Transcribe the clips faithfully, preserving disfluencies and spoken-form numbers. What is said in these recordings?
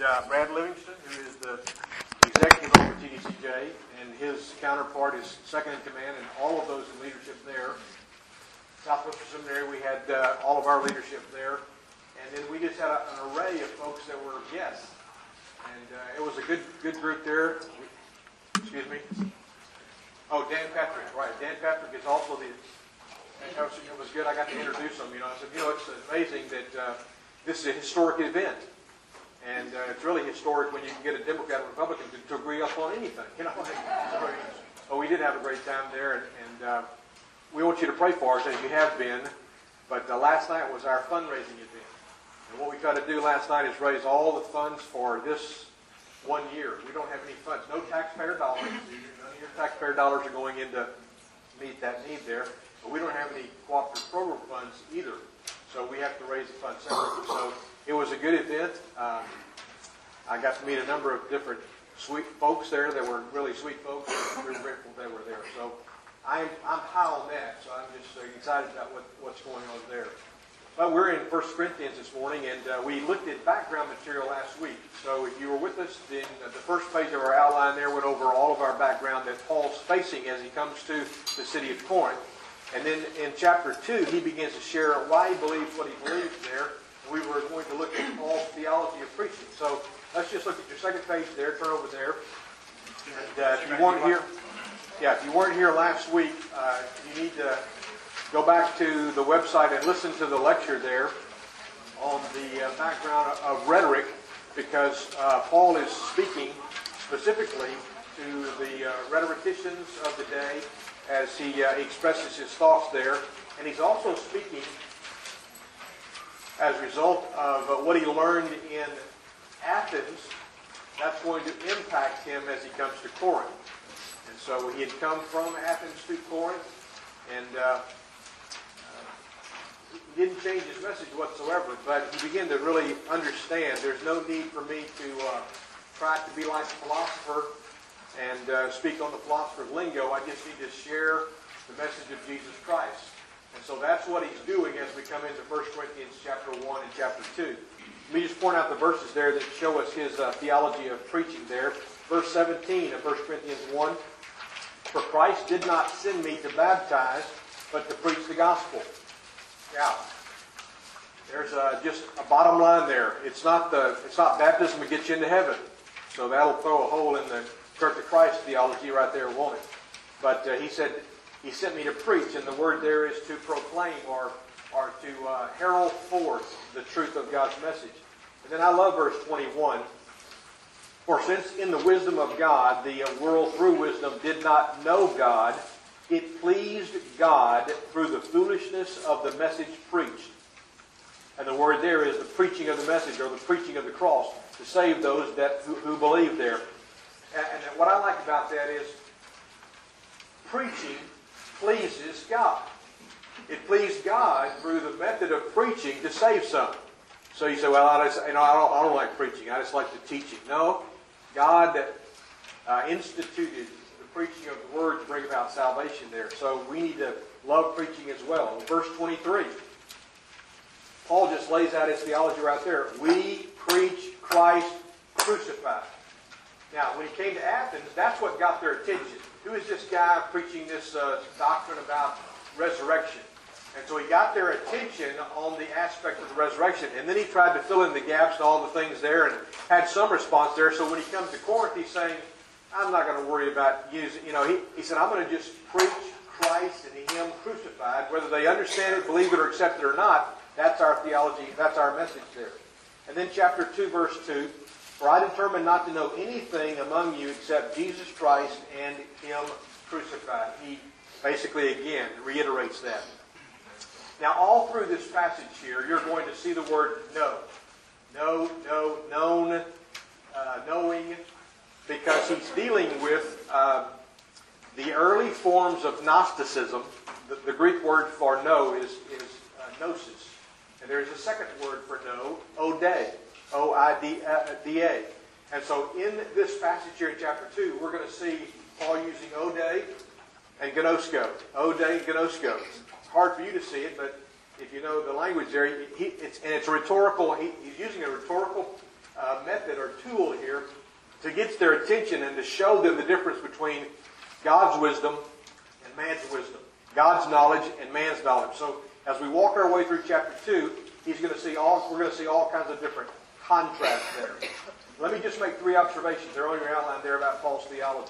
uh, Brad Livingston, who is the executive over T D C J, and his counterpart is second in command, and all of those in leadership there. Southwestern Seminary, we had uh, all of our leadership there, and then we just had a, an array of folks that were guests, and uh, it was a good good group there. Excuse me. Oh, Dan Patrick, right? Dan Patrick is also the. It was, it was good. I got to introduce him. You know, I said, you know, it's amazing that uh, this is a historic event. And uh, it's really historic when you can get a Democrat and Republican to, to agree upon anything. You know, so, so we did have a great time there, and, and uh, we want you to pray for us as you have been. But uh, last night was our fundraising event, and what we tried to do last night is raise all the funds for this one year. We don't have any funds, no taxpayer dollars. None of your taxpayer dollars are going in to meet that need there. But we don't have any cooperative program funds either, so we have to raise the funds separately. So it was a good event. Um, I got to meet a number of different sweet folks there that were really sweet folks. We were grateful they were there. So I'm, I'm high on that, so I'm just uh, excited about what, what's going on there. But we're in First Corinthians this morning, and uh, we looked at background material last week. So if you were with us, then uh, the first page of our outline there went over all of our background that Paul's facing as he comes to the city of Corinth. And then in chapter two, he begins to share why he believes what he believes there. We were going to look at Paul's theology of preaching. So let's just look at your second page there. Turn over there. And uh, if you weren't here, yeah, if you weren't here last week, uh, you need to go back to the website and listen to the lecture there on the uh, background of rhetoric, because uh, Paul is speaking specifically to the uh, rhetoricians of the day as he uh, expresses his thoughts there, and he's also speaking as a result of uh, what he learned in Athens. That's going to impact him as he comes to Corinth. And so he had come from Athens to Corinth, and uh, he didn't change his message whatsoever, but he began to really understand there's no need for me to uh, try to be like a philosopher and uh, speak on the philosopher's lingo. I just need to share the message of Jesus Christ. And so that's what he's doing as we come into First Corinthians chapter one and chapter two. Let me just point out the verses there that show us his uh, theology of preaching there. Verse seventeen of First Corinthians one. For Christ did not send me to baptize, but to preach the gospel. Now, there's uh, just a bottom line there. It's not the it's not baptism that gets you into heaven. So that'll throw a hole in the Church of Christ theology right there, won't it? But uh, he said, he sent me to preach, and the word there is to proclaim or, or to uh, herald forth the truth of God's message. And then I love verse twenty-one. For since in the wisdom of God, the world through wisdom did not know God, it pleased God through the foolishness of the message preached. And the word there is the preaching of the message, or the preaching of the cross, to save those that who, who believe there. And what I like about that is preaching pleases God. It pleased God through the method of preaching to save some. So you say, well, I, just, you know, I, don't, I don't like preaching. I just like the teaching. No, God uh, instituted the preaching of the Word to bring about salvation there. So we need to love preaching as well. In verse twenty-three, Paul just lays out his theology right there. We preach Christ crucified. Now, when he came to Athens, that's what got their attention. Who is this guy preaching this uh, doctrine about resurrection? And so he got their attention on the aspect of the resurrection. And then he tried to fill in the gaps and all the things there and had some response there. So when he comes to Corinth, he's saying, I'm not going to worry about using, you know, he, he said, I'm going to just preach Christ and Him crucified. Whether they understand it, believe it, or accept it or not, that's our theology, that's our message there. And then chapter two, verse two. For I determined not to know anything among you except Jesus Christ and Him crucified. He basically, again, reiterates that. Now, all through this passage here, you're going to see the word know. Know, know, known, uh, knowing, because he's dealing with uh, the early forms of Gnosticism. The, the Greek word for know is, is uh, gnosis. And there's a second word for know, ode. O I D A. And so in this passage here in chapter two, we're going to see Paul using ode and gnosko. Ode and gnosko. It's hard for you to see it, but if you know the language there, he, it's, and it's a rhetorical, he, he's using a rhetorical uh, method or tool here to get their attention and to show them the difference between God's wisdom and man's wisdom. God's knowledge and man's knowledge. So as we walk our way through chapter two, he's going to see all, we're going to see all kinds of different contrasts there. Let me just make three observations. They're on your outline there about false theology.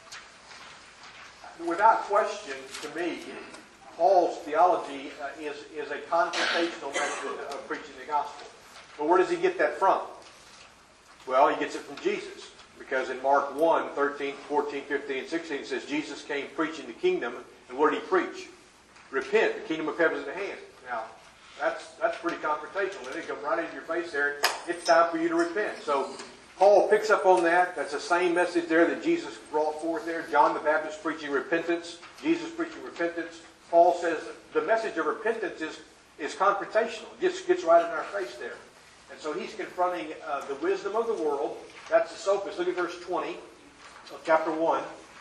Without question, to me, Paul's theology uh, is, is a confrontational method of preaching the gospel. But where does he get that from? Well, he gets it from Jesus. Because in Mark one, thirteen, fourteen, fifteen, and sixteen, it says Jesus came preaching the kingdom. And what did he preach? Repent, the kingdom of heaven is at hand. Now, that's that's pretty confrontational. They come right into your face there. It's time for you to repent. So Paul picks up on that. That's the same message there that Jesus brought forth there. John the Baptist preaching repentance. Jesus preaching repentance. Paul says the message of repentance is, is confrontational. It gets, gets right in our face there. And so he's confronting uh, the wisdom of the world. That's the sophist. Look at verse twenty of chapter one.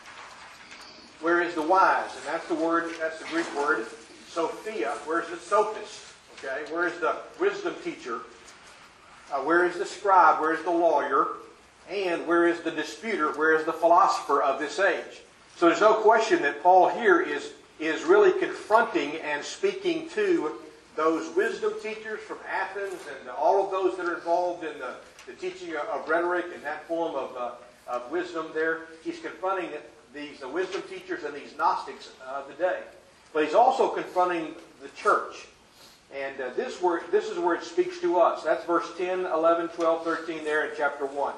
Where is the wise? And that's the word, that's the Greek word, Sophia. Where's the sophist? Okay, where is the wisdom teacher? Uh, where is the scribe? Where is the lawyer? And where is the disputer? Where is the philosopher of this age? So there's no question that Paul here is, is really confronting and speaking to those wisdom teachers from Athens and all of those that are involved in the, the teaching of rhetoric and that form of, uh, of wisdom there. He's confronting these the wisdom teachers and these Gnostics of the day. But he's also confronting the church. And uh, this, word, this is where it speaks to us. That's verse ten, eleven, twelve, thirteen there in chapter one.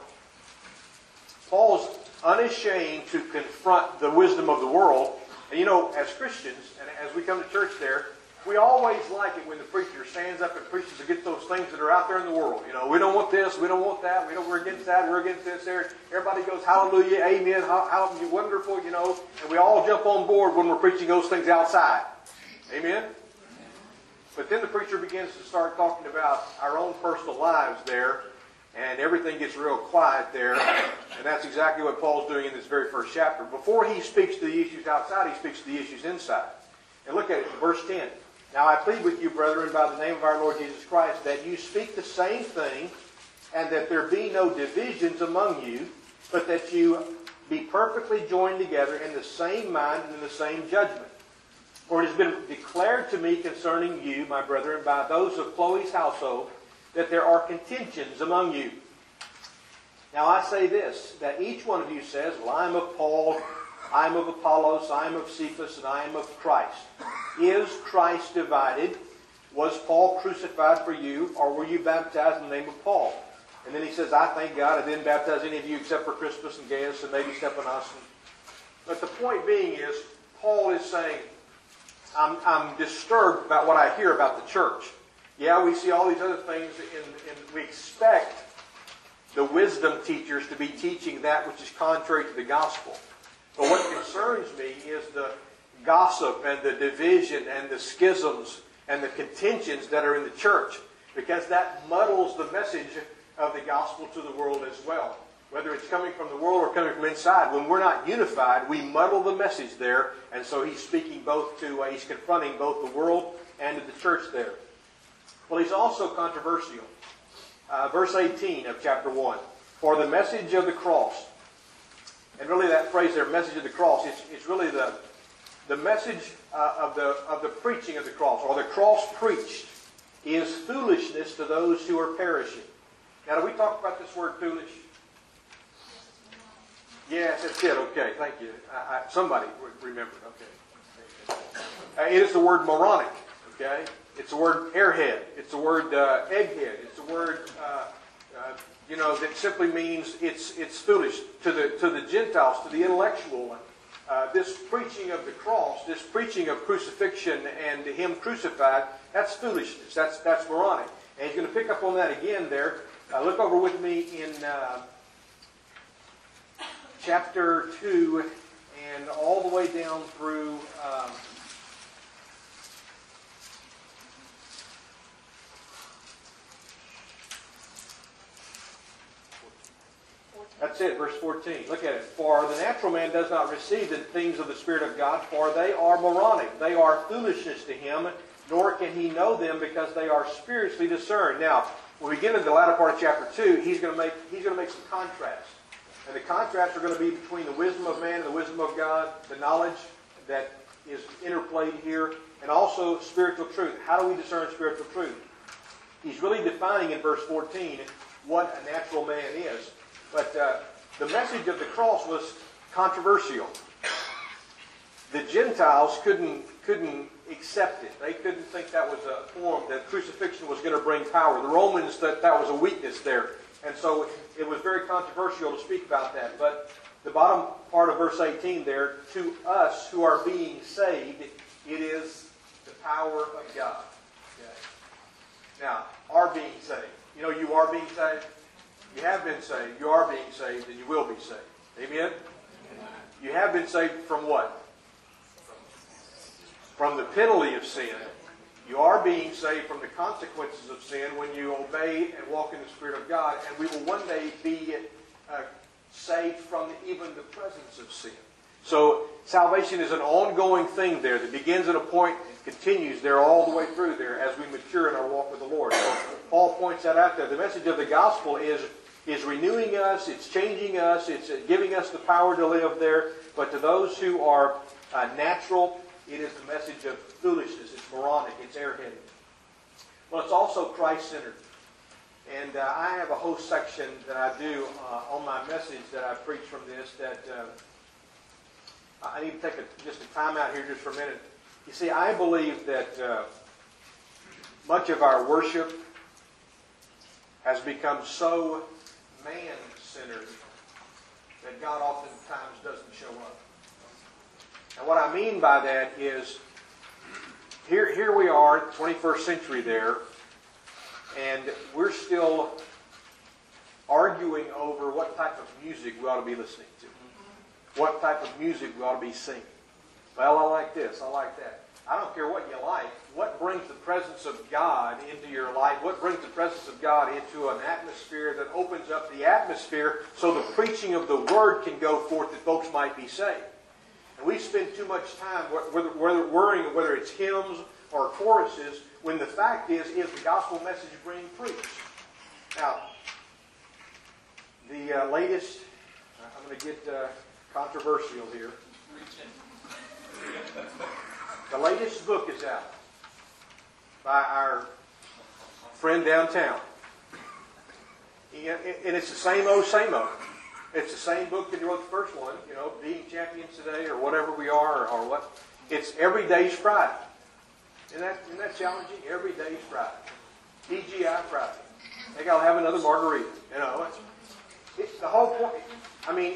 Paul's unashamed to confront the wisdom of the world. And you know, as Christians, and as we come to church there, we always like it when the preacher stands up and preaches against those things that are out there in the world. You know, we don't want this, we don't want that, we don't, we're against that, we're against this there. Everybody goes, hallelujah, amen, how, how wonderful, you know. And we all jump on board when we're preaching those things outside. Amen? But then the preacher begins to start talking about our own personal lives there, and everything gets real quiet there. And that's exactly what Paul's doing in this very first chapter. Before he speaks to the issues outside, he speaks to the issues inside. And look at it, verse ten. Now I plead with you, brethren, by the name of our Lord Jesus Christ, that you speak the same thing, and that there be no divisions among you, but that you be perfectly joined together in the same mind and in the same judgment. For it has been declared to me concerning you, my brethren, by those of Chloe's household, that there are contentions among you. Now I say this, that each one of you says, well, I am of Paul, I am of Apollos, I am of Cephas, and I am of Christ. Is Christ divided? Was Paul crucified for you, or were you baptized in the name of Paul? And then he says, I thank God I didn't baptize any of you except for Crispus and Gaius and maybe Stephanas. But the point being is, Paul is saying, I'm, I'm disturbed about what I hear about the church. Yeah, we see all these other things, and, and we expect the wisdom teachers to be teaching that which is contrary to the gospel. But what concerns me is the gossip and the division and the schisms and the contentions that are in the church, because that muddles the message of the gospel to the world as well. Whether it's coming from the world or coming from inside, when we're not unified, we muddle the message there. And so he's speaking both to, uh, he's confronting both the world and to the church there. Well, he's also controversial. Uh, verse eighteen of chapter one. For the message of the cross. And really that phrase there, message of the cross, it's, it's really the, the message uh, of, the, of the preaching of the cross, or the cross preached, is foolishness to those who are perishing. Now, do we talk about this word foolish? Yes, that's it. Okay, thank you. I, I, somebody remembered. Okay. Uh, it is the word moronic. Okay, it's the word airhead. It's the word uh, egghead. It's the word uh, uh, you know that simply means it's it's foolish to the to the Gentiles, to the intellectual. Uh, this preaching of the cross, this preaching of crucifixion and Him crucified, that's foolishness. That's that's moronic. And he's going to pick up on that again there. Uh, look over with me in. Uh, Chapter two, and all the way down through um, that's it, verse fourteen. Look at it. For the natural man does not receive the things of the Spirit of God, for they are moronic. They are foolishness to him, nor can he know them because they are spiritually discerned. Now, when we get into the latter part of chapter two, he's going to make he's going to make some contrasts. And the contrasts are going to be between the wisdom of man and the wisdom of God, the knowledge that is interplayed here, and also spiritual truth. How do we discern spiritual truth? He's really defining in verse fourteen what a natural man is. But uh, the message of the cross was controversial. The Gentiles couldn't couldn't accept it. They couldn't think that was a form, that crucifixion was going to bring power. The Romans, that that was a weakness there. And so it was very controversial to speak about that. But the bottom part of verse eighteen there, to us who are being saved, it is the power of God. Okay. Now, are being saved. You know, you are being saved. You have been saved. You are being saved, and you will be saved. Amen? You have been saved from what? From the penalty of sin. You are being saved from the consequences of sin when you obey and walk in the Spirit of God. And we will one day be uh, saved from even the presence of sin. So salvation is an ongoing thing there that begins at a point and continues there all the way through there as we mature in our walk with the Lord. So Paul points that out there. The message of the gospel is, is renewing us, it's changing us, it's giving us the power to live there. But to those who are uh, natural, it is the message of foolishness. It's moronic. It's airheaded. Well, it's also Christ-centered. And uh, I have a whole section that I do uh, on my message that I preach from this that uh, I need to take a, just a time out here just for a minute. You see, I believe that uh, much of our worship has become so man-centered that God oftentimes doesn't show up. And what I mean by that is, here, here we are, twenty-first century there, and we're still arguing over what type of music we ought to be listening to. What type of music we ought to be singing. Well, I like this, I like that. I don't care what you like. What brings the presence of God into your life? What brings the presence of God into an atmosphere that opens up the atmosphere so the preaching of the Word can go forth that folks might be saved? And we spend too much time whether, whether worrying whether it's hymns or choruses, when the fact is, is the gospel message being preached. Now, the uh, latest, I'm going to get uh, controversial here. The latest book is out by our friend downtown. And it's the same old, same old. It's the same book that you wrote the first one, you know, Being Champions Today or whatever we are or, or what. It's Every Day's Friday. Isn't that, isn't that challenging? Every Day's Friday. T G I Friday. They got to have another margarita. You know, it's, it's the whole point. I mean,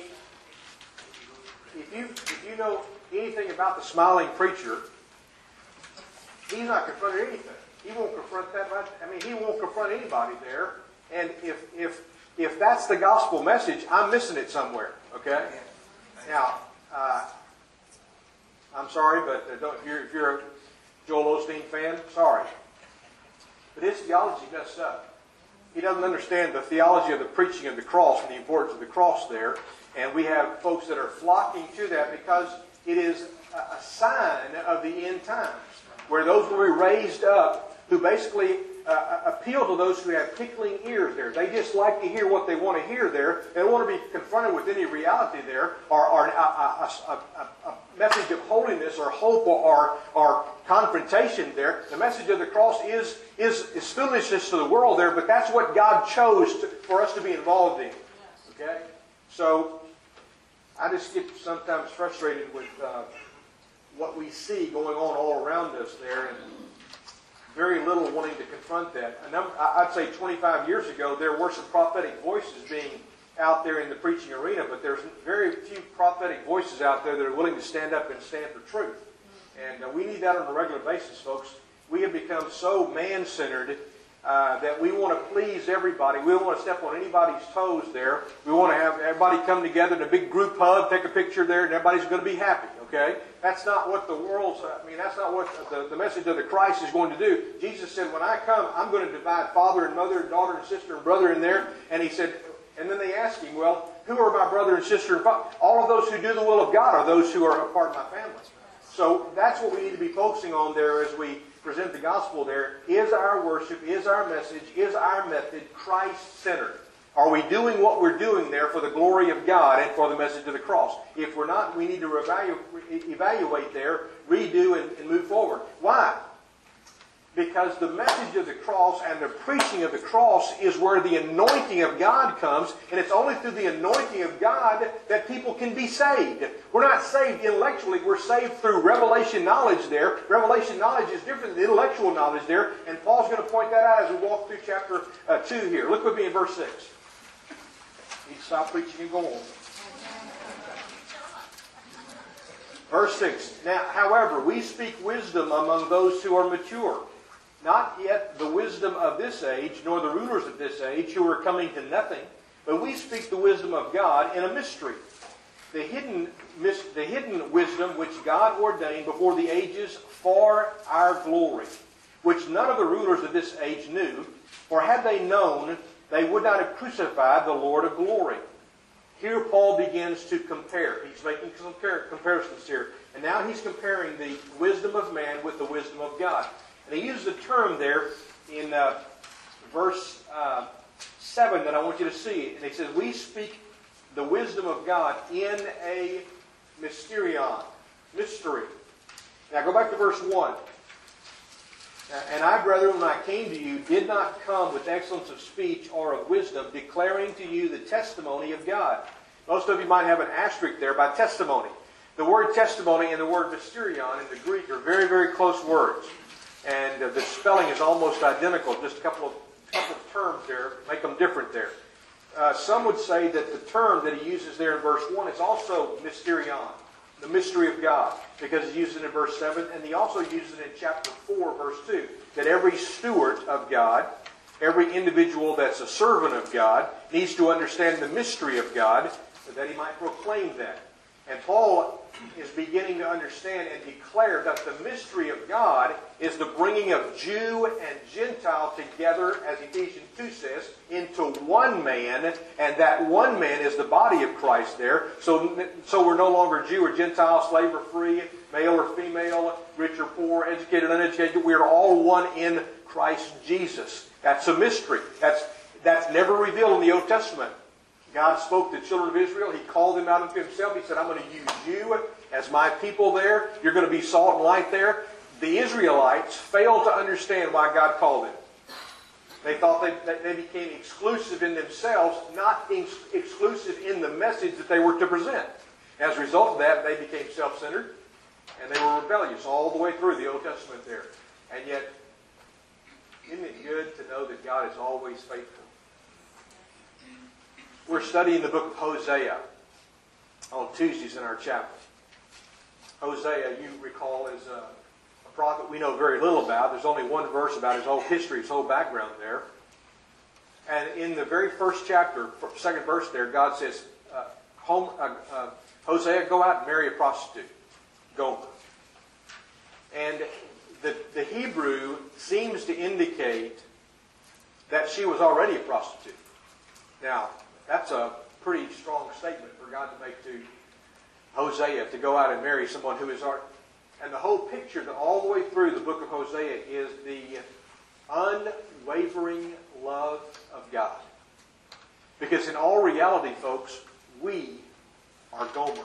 if you if you know anything about the smiling preacher, he's not confronting anything. He won't confront that. Right? I mean, he won't confront anybody there. And if if If that's the gospel message, I'm missing it somewhere. Okay? Now, uh, I'm sorry, but uh, don't, if, you're, if you're a Joel Osteen fan, sorry. But his theology is messed up. He doesn't understand the theology of the preaching of the cross and the importance of the cross there. And we have folks that are flocking to that because it is a, a sign of the end times, where those will be raised up who basically Uh, appeal to those who have tickling ears there. They just like to hear what they want to hear there. They don't want to be confronted with any reality there or, or a, a, a, a message of holiness or hope or, or, or confrontation there. The message of the cross is, is, is foolishness to the world there, but that's what God chose to, for us to be involved in. Okay? So, I just get sometimes frustrated with uh, what we see going on all around us there, and very little wanting to confront that. A number, I'd say twenty-five years ago, there were some prophetic voices being out there in the preaching arena, but there's very few prophetic voices out there that are willing to stand up and stand for truth. And uh, we need that on a regular basis, folks. We have become so man-centered uh, that we want to please everybody. We don't want to step on anybody's toes there. We want to have everybody come together in a big group hug, take a picture there, and everybody's going to be happy. Okay? That's not what the world's, I mean, that's not what the, the message of the Christ is going to do. Jesus said, when I come, I'm going to divide father and mother and daughter and sister and brother in there. And he said, and then they ask him, well, who are my brother and sister and father? All of those who do the will of God are those who are a part of my family. So that's what we need to be focusing on there as we present the gospel there, is our worship, is our message, is our method Christ-centered? Are we doing what we're doing there for the glory of God and for the message of the cross? If we're not, we need to evaluate, evaluate there, redo, and, and move forward. Why? Because the message of the cross and the preaching of the cross is where the anointing of God comes, and it's only through the anointing of God that people can be saved. We're not saved intellectually, we're saved through revelation knowledge there. Revelation knowledge is different than intellectual knowledge there, and Paul's going to point that out as we walk through chapter uh, two here. Look with me in verse six. You need to stop preaching and go on. Verse six. Now, however, we speak wisdom among those who are mature. Not yet the wisdom of this age, nor the rulers of this age, who are coming to nothing, but we speak the wisdom of God in a mystery. The hidden, the hidden wisdom which God ordained before the ages for our glory, which none of the rulers of this age knew, for had they known, they would not have crucified the Lord of glory. Here Paul begins to compare. He's making some comparisons here. And now he's comparing the wisdom of man with the wisdom of God. And he uses a term there in uh, verse uh, seven that I want you to see. And he says, we speak the wisdom of God in a mysterion. Mystery. Now go back to verse one. And I, brethren, when I came to you, did not come with excellence of speech or of wisdom, declaring to you the testimony of God. Most of you might have an asterisk there by testimony. The word testimony and the word mysterion in the Greek are very, very close words. And uh, the spelling is almost identical. Just a couple of, couple of terms there make them different there. Uh, some would say that the term that he uses there in verse one is also mysterion, the mystery of God, because he uses it in verse seven, and he also uses it in chapter four, verse two, that every steward of God, every individual that's a servant of God, needs to understand the mystery of God, that he might proclaim that. And Paul is beginning to understand and declare that the mystery of God is the bringing of Jew and Gentile together, as Ephesians two says, into one man, and that one man is the body of Christ there. So, so we're no longer Jew or Gentile, slave or free, male or female, rich or poor, educated or uneducated. We are all one in Christ Jesus. That's a mystery. That's, that's never revealed in the Old Testament. God spoke to the children of Israel. He called them out unto himself. He said, I'm going to use you as my people there. You're going to be salt and light there. The Israelites failed to understand why God called them. They thought they, that they became exclusive in themselves, not ex- exclusive in the message that they were to present. As a result of that, they became self-centered, and they were rebellious all the way through the Old Testament there. And yet, isn't it good to know that God is always faithful? We're studying the book of Hosea on Tuesdays in our chapel. Hosea, you recall, is a, a prophet we know very little about. There's only one verse about his whole history, his whole background there. And in the very first chapter, second verse there, God says, uh, home, uh, uh, Hosea, go out and marry a prostitute, Gomer. And the, the Hebrew seems to indicate that she was already a prostitute. Now, that's a pretty strong statement for God to make to Hosea, to go out and marry someone who is already. And the whole picture, all the way through the book of Hosea, is the unwavering love of God. Because in all reality, folks, we are Gomer.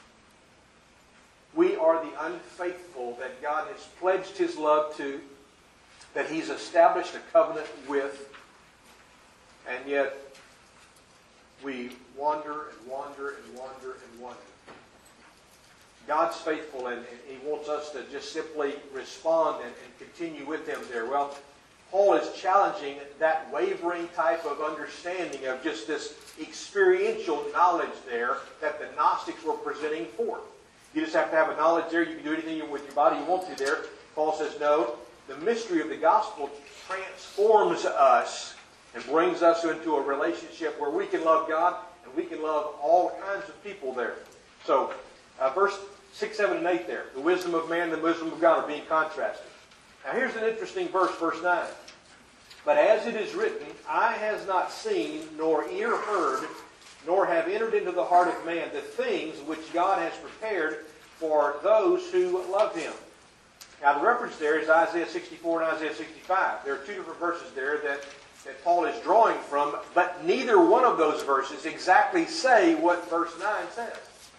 We are the unfaithful that God has pledged His love to, that He's established a covenant with, and yet we wander and wander and wander and wander. God's faithful, and, and He wants us to just simply respond and, and continue with Him there. Well, Paul is challenging that wavering type of understanding of just this experiential knowledge there that the Gnostics were presenting forth. You just have to have a knowledge there. You can do anything with your body you want to there. Paul says, no, the mystery of the gospel transforms us and brings us into a relationship where we can love God and we can love all kinds of people there. So, uh, verse six, seven, and eight there. The wisdom of man and the wisdom of God are being contrasted. Now here's an interesting verse, verse nine. But as it is written, eye has not seen, nor ear heard, nor have entered into the heart of man the things which God has prepared for those who love Him. Now the reference there is Isaiah sixty-four and Isaiah sixty-five. There are two different verses there that, that Paul is drawing from, but neither one of those verses exactly say what verse nine says.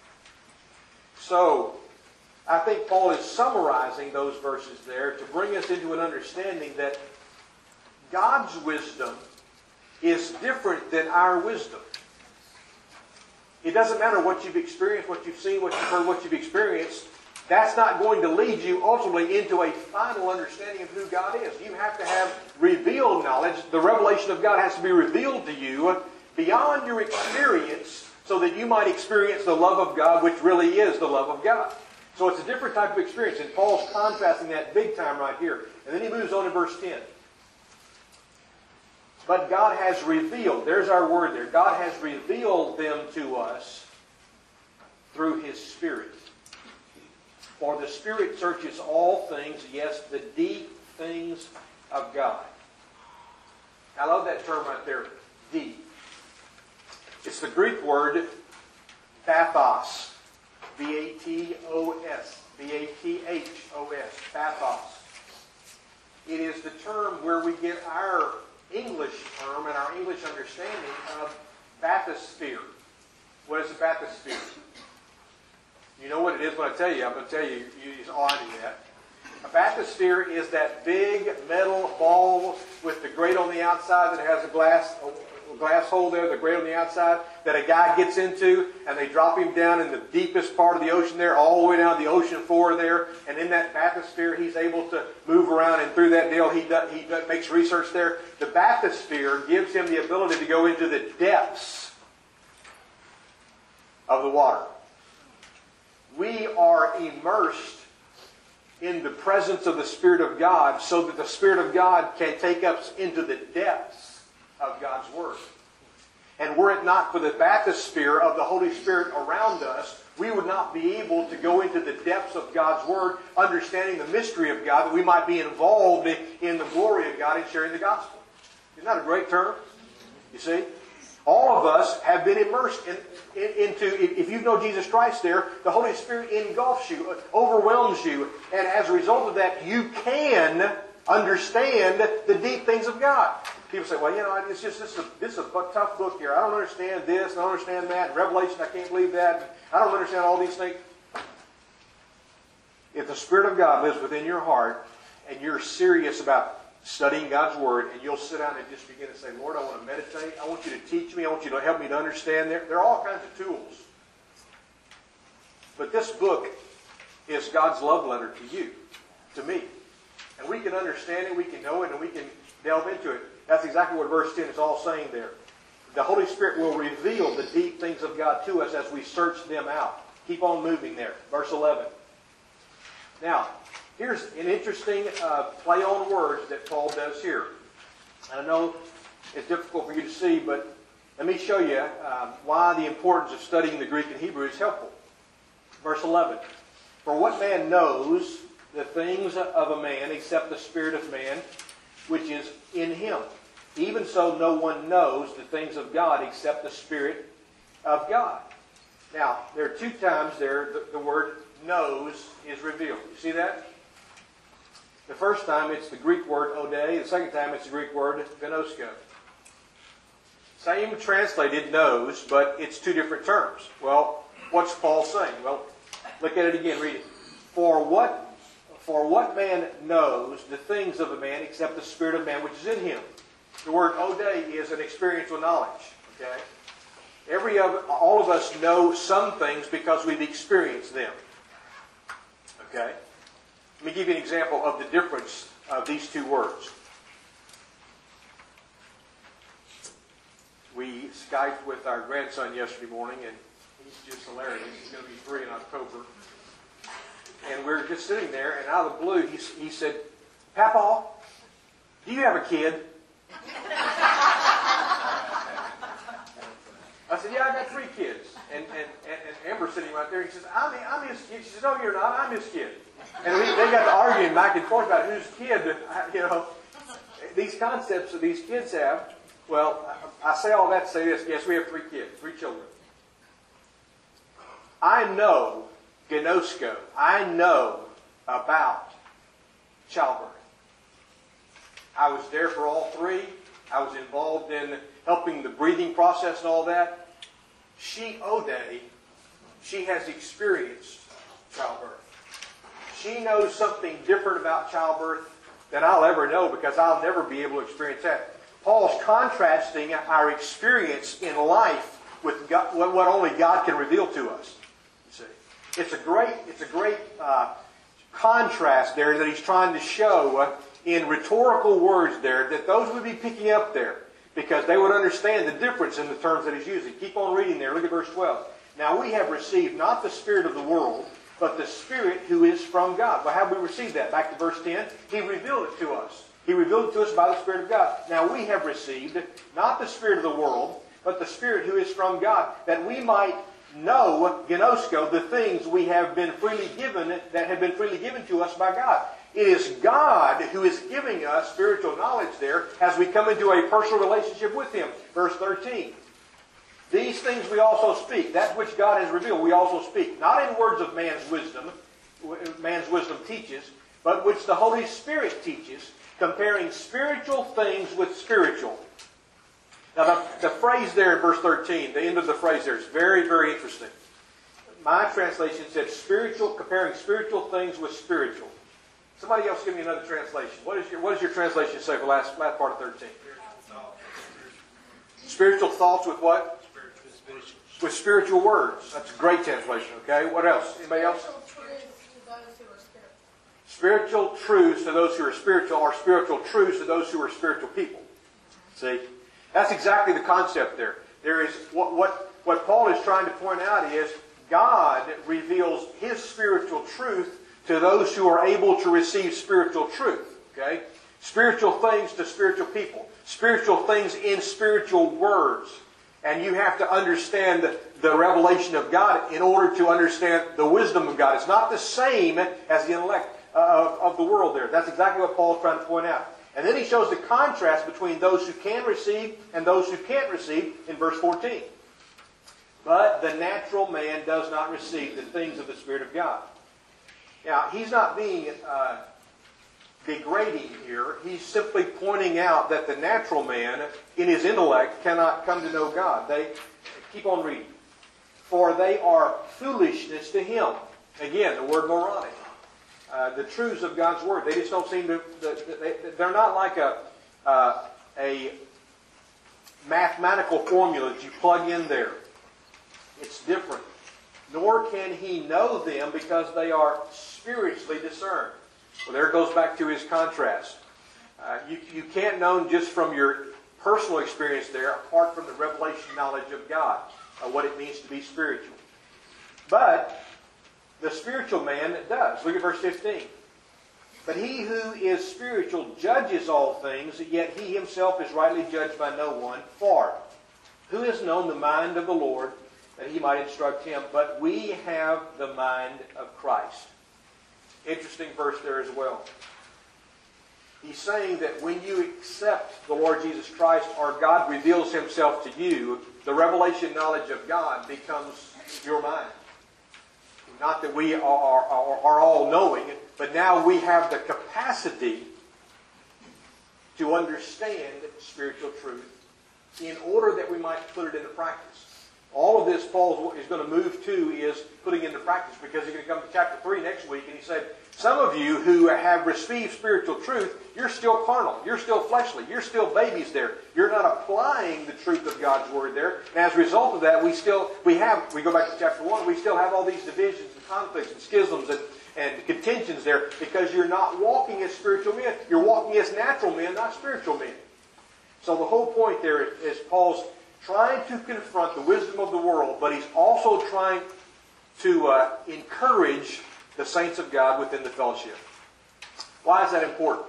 So, I think Paul is summarizing those verses there to bring us into an understanding that God's wisdom is different than our wisdom. It doesn't matter what you've experienced, what you've seen, what you've heard, what you've experienced. That's not going to lead you ultimately into a final understanding of who God is. You have to have revealed knowledge. The revelation of God has to be revealed to you beyond your experience so that you might experience the love of God, which really is the love of God. So it's a different type of experience, and Paul's contrasting that big time right here. And then he moves on to verse ten. But God has revealed, there's our word there, God has revealed them to us through His Spirit. For the Spirit searches all things, yes, the deep things of God. I love that term right there, deep. It's the Greek word bathos. B A T O S. B A T H O S. Bathos. It is the term where we get our English term and our English understanding of bathysphere. What is a bathysphere? You know what it is when I tell you. I'm going to tell you. You just oh, I knew that. A bathysphere is that big metal ball with the grate on the outside that has a glass a glass hole there, the grate on the outside, that a guy gets into, and they drop him down in the deepest part of the ocean there, all the way down to the ocean floor there, and in that bathysphere he's able to move around, and through that deal he does, he does, makes research there. The bathysphere gives him the ability to go into the depths of the water. We are immersed in the presence of the Spirit of God so that the Spirit of God can take us into the depths of God's Word. And were it not for the bathysphere of the Holy Spirit around us, we would not be able to go into the depths of God's Word, understanding the mystery of God, that we might be involved in the glory of God and sharing the gospel. Isn't that a great term? You see? All of us have been immersed in, in, into, if you know Jesus Christ there, the Holy Spirit engulfs you, overwhelms you, and as a result of that, you can understand the deep things of God. People say, well, you know, it's just this is, a, this is a tough book here. I don't understand this, I don't understand that. In Revelation, I can't believe that. I don't understand all these things. If the Spirit of God lives within your heart, and you're serious about studying God's Word, and you'll sit down and just begin to say, Lord, I want to meditate. I want you to teach me. I want you to help me to understand. There, there are all kinds of tools. But this book is God's love letter to you, to me. And we can understand it, we can know it, and we can delve into it. That's exactly what verse ten is all saying there. The Holy Spirit will reveal the deep things of God to us as we search them out. Keep on moving there. Verse eleven. Now, here's an interesting uh, play on words that Paul does here. I know it's difficult for you to see, but let me show you um, why the importance of studying the Greek and Hebrew is helpful. Verse eleven. For what man knows the things of a man except the spirit of man, which is in him? Even so, no one knows the things of God except the Spirit of God. Now, there are two times there the, the word knows is revealed. You see that? The first time it's the Greek word ode. The second time it's the Greek word gnosko. Same translated knows, but it's two different terms. Well, what's Paul saying? Well, look at it again. Read it. For what, for what man knows the things of a man except the spirit of man which is in him? The word ode is an experiential knowledge. Okay? Every of, all of us know some things because we've experienced them. Okay? Let me give you an example of the difference of these two words. We Skyped with our grandson yesterday morning, and he's just hilarious. He's going to be three in October. And we were just sitting there, and out of the blue, he, he said, Papa, do you have a kid? I said, yeah, I got three kids. And, and, and Amber's sitting right there. He says, I'm, I'm his kid. She says, no, you're not. I'm his kid. And we, they got to arguing back and forth about whose kid, you know, these concepts that these kids have. Well, I say all that to say this. Yes, we have three kids, three children. I know gnosko. I know about childbirth. I was there for all three. I was involved in helping the breathing process and all that. She, Ode, she has experienced childbirth. She knows something different about childbirth than I'll ever know, because I'll never be able to experience that. Paul's contrasting our experience in life with God, what only God can reveal to us. You see, it's a great, it's a great uh, contrast there that he's trying to show uh, in rhetorical words there, that those would be picking up there, because they would understand the difference in the terms that he's using. Keep on reading there. Look at verse twelve. Now we have received not the spirit of the world, but the Spirit who is from God. Well, how have we received that? Back to verse ten. He revealed it to us. He revealed it to us by the Spirit of God. Now we have received not the spirit of the world, but the Spirit who is from God, that we might know, gnosko, the things we have been freely given, that have been freely given to us by God. It is God who is giving us spiritual knowledge there as we come into a personal relationship with Him. Verse thirteen. These things we also speak, that which God has revealed, we also speak. Not in words of man's wisdom, man's wisdom teaches, but which the Holy Spirit teaches, comparing spiritual things with spiritual. Now the, the phrase there in verse thirteen, the end of the phrase there is very, very interesting. My translation said spiritual, comparing spiritual things with spiritual. Somebody else give me another translation. What is your, what does your translation say for the last, last part of thirteen? Spiritual thoughts with what? With spiritual words. That's a great translation, okay? What else? Anybody else? Spiritual truths to those who are spiritual are spiritual truths to those who are spiritual people. See? That's exactly the concept there. There is what, what, what Paul is trying to point out is God reveals His spiritual truth to those who are able to receive spiritual truth. Okay? Spiritual things to spiritual people. Spiritual things in spiritual words. And you have to understand the, the revelation of God in order to understand the wisdom of God. It's not the same as the intellect uh, of, of the world there. That's exactly what Paul is trying to point out. And then he shows the contrast between those who can receive and those who can't receive in verse fourteen. But the natural man does not receive the things of the Spirit of God. Now, he's not being uh, degrading here. He's simply pointing out that the natural man, in his intellect, cannot come to know God. They keep on reading. For they are foolishness to him. Again, the word moronic. Uh, the truths of God's Word. They just don't seem to... They, they're not like a, uh, a mathematical formula that you plug in there. It's different. Nor can he know them because they are spiritually discerned. Well, there it goes back to his contrast. Uh, you, you can't know just from your personal experience there, apart from the revelation knowledge of God, uh, what it means to be spiritual. But the spiritual man does. Look at verse fifteen. But he who is spiritual judges all things, yet he himself is rightly judged by no one. For who has known the mind of the Lord, that he might instruct him? But we have the mind of Christ. Interesting verse there as well. He's saying that when you accept the Lord Jesus Christ, or God reveals Himself to you, the revelation knowledge of God becomes your mind. Not that we are, are, are all knowing, but now we have the capacity to understand spiritual truth in order that we might put it into practice. All of this Paul is going to move to is putting into practice, because he's going to come to chapter three next week, and he said, some of you who have received spiritual truth, you're still carnal, you're still fleshly, you're still babies there. You're not applying the truth of God's Word there. And as a result of that, we still, we have, we go back to chapter one, we still have all these divisions and conflicts and schisms and, and contentions there, because you're not walking as spiritual men. You're walking as natural men, not spiritual men. So the whole point there is Paul's trying to confront the wisdom of the world, but he's also trying to uh, encourage the saints of God within the fellowship. Why is that important?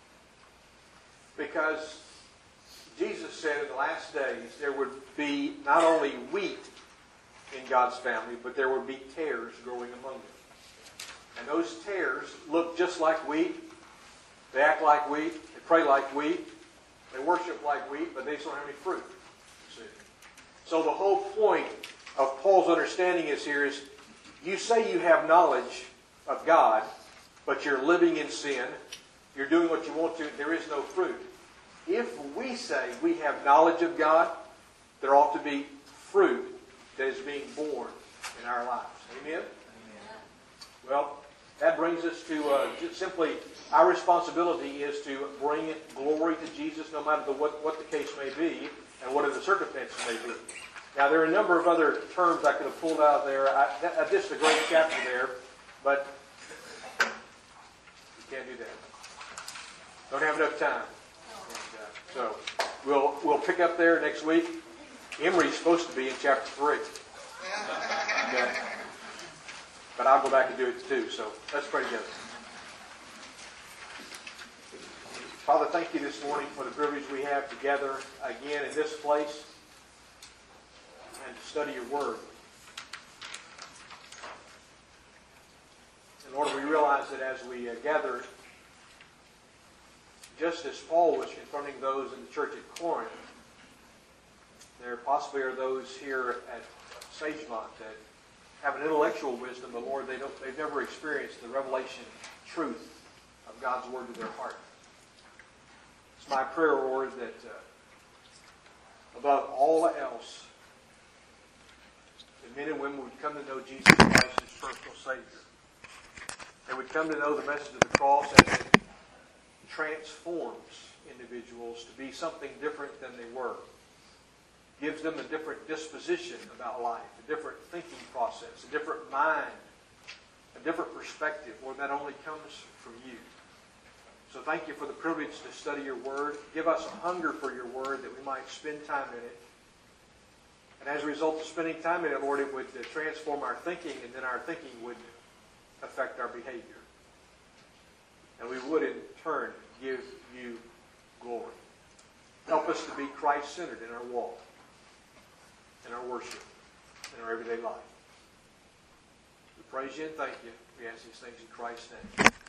Because Jesus said in the last days there would be not only wheat in God's family, but there would be tares growing among them. And those tares look just like wheat. They act like wheat. They pray like wheat. They worship like wheat, but they just don't have any fruit. See? So the whole point of Paul's understanding is here is, you say you have knowledge of God, but you're living in sin, you're doing what you want to, there is no fruit. If we say we have knowledge of God, there ought to be fruit that is being born in our lives. Amen? Amen. Well, that brings us to uh, just simply our responsibility is to bring glory to Jesus no matter the, what, what the case may be and whatever the circumstances may be. Now, there are a number of other terms I could have pulled out of there. I, that, this is a great chapter there, but you can't do that. Don't have enough time. And, uh, so we'll we'll pick up there next week. Emery's supposed to be in chapter three. Okay. But I'll go back and do it too. So let's pray together. Father, thank you this morning for the privilege we have to gather again in this place and to study your word. And Lord, we realize that as we uh, gather, just as Paul was confronting those in the church at Corinth, there possibly are those here at Sagemont that have an intellectual wisdom, but Lord, they don't, they've never experienced the revelation truth of God's word to their heart. It's my prayer, Lord, that uh, above all else, that men and women would come to know Jesus Christ as personal Savior. They would come to know the message of the cross as it transforms individuals to be something different than they were. Gives them a different disposition about life, a different thinking process, a different mind, a different perspective, Lord, that only comes from you. So thank you for the privilege to study your word. Give us a hunger for your word that we might spend time in it. And as a result of spending time in it, Lord, it would transform our thinking, and then our thinking would affect our behavior. And we would, in turn, give you glory. Help us to be Christ-centered in our walk, in our worship, in our everyday life. We praise you and thank you. We ask these things in Christ's name.